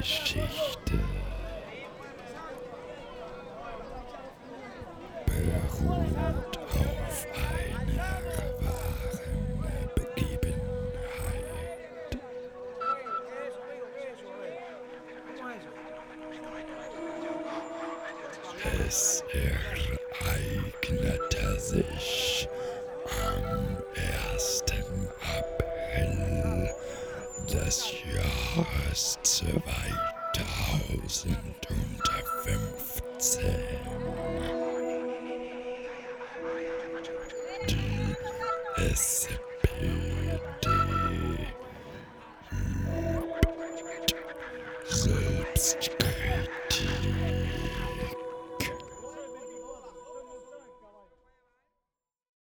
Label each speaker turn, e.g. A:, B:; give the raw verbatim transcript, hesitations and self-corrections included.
A: Geschichte beruht auf einer wahren Begebenheit. Es ereignete sich am ersten April des Jahres zweitausendfünfzehn. Die S